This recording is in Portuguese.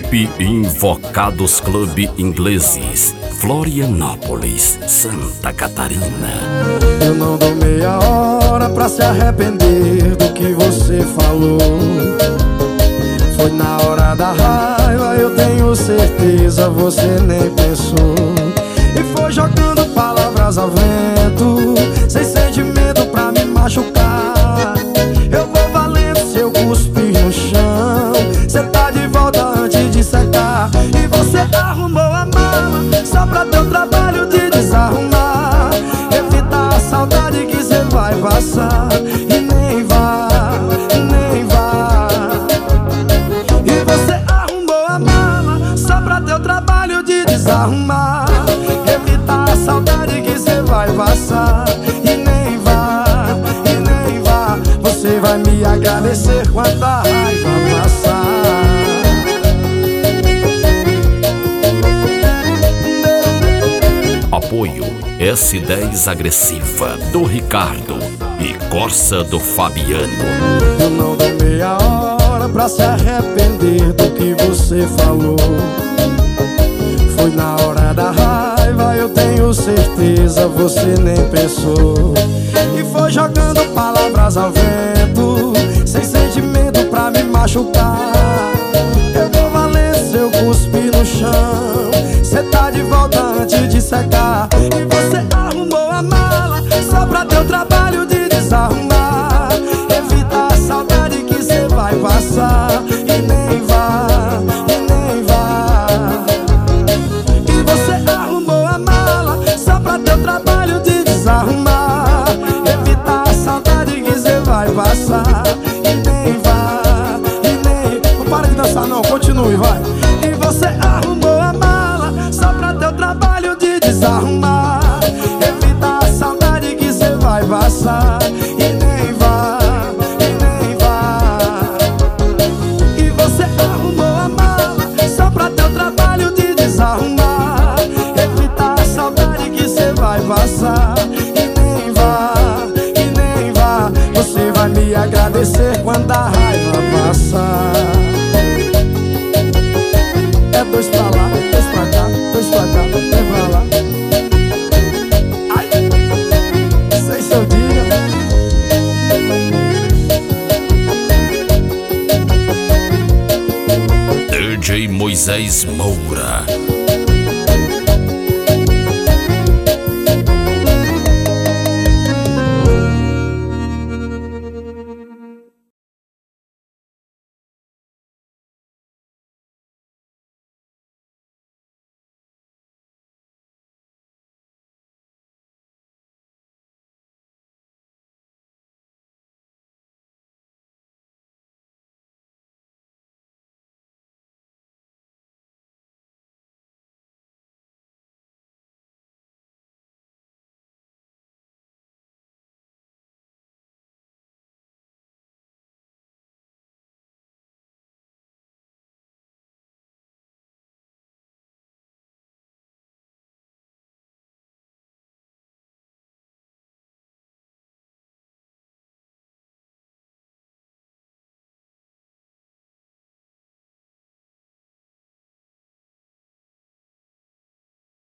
Equipe Invocados Club Ingleses, Florianópolis, Santa Catarina. Eu não dou meia hora pra se arrepender do que você falou. Foi na hora da raiva, eu tenho certeza, você nem pensou. E foi jogando palavras ao vento, sem sentimento pra me machucar. Eu vou valendo se eu cuspir no chão, cê tá de volta antes de secar. E você arrumou a mala só pra ter o trabalho de desarrumar. Evita a saudade que cê vai passar. E nem vá, nem vá. E você arrumou a mala só pra ter o trabalho de desarrumar. Evita a saudade que cê vai passar. E nem vá, e nem vá. Você vai me agradecer quando a raiva passar. Apoio S10 Agressiva do Ricardo e Corsa do Fabiano. Eu não dou meia hora pra se arrepender do que você falou. Foi na hora da raiva, eu tenho certeza, você nem pensou. E foi jogando palavras ao vento, sem sentimento pra me machucar. Eu vou valer se eu cuspir no chão, cê tá de volta antes de secar. E você arrumou a mala só pra ter o trabalho de desarrumar. Evita a saudade que cê vai passar. E nem vá, e nem vá. E você arrumou a mala só pra ter o trabalho de desarrumar. Evita a saudade que cê vai passar. E nem vá, e nem... Não para de dançar não, continue, vai. E você arrumou a mala só pra ter o trabalho de desarrumar. Evita a saudade que cê vai passar. E nem vá, e nem vá. E você arrumou a mala só pra ter o trabalho de desarrumar. Evita a saudade que cê vai passar. E nem vá, e nem vá. Você vai me agradecer quando a raiva passar. É dois pra lá, dois pra cá, dois pra cá, dois pra lá. Ai, sei se eu digo. DJ Moisés Moura.